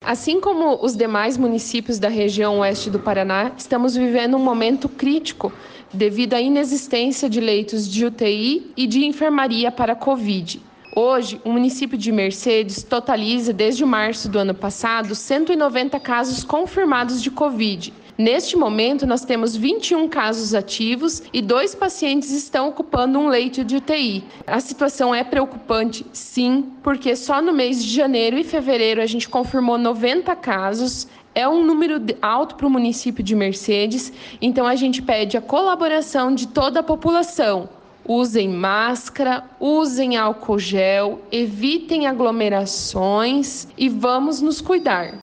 Assim como os demais municípios da região oeste do Paraná, estamos vivendo um momento crítico devido à inexistência de leitos de UTI e de enfermaria para a Covid. Hoje, o município de Mercedes totaliza, desde março do ano passado, 190 casos confirmados de Covid. Neste momento, nós temos 21 casos ativos e 2 pacientes estão ocupando um leito de UTI. A situação é preocupante, sim, porque só no mês de janeiro e fevereiro a gente confirmou 90 casos. É um número alto para o município de Mercedes, então a gente pede a colaboração de toda a população. Usem máscara, usem álcool gel, evitem aglomerações e vamos nos cuidar.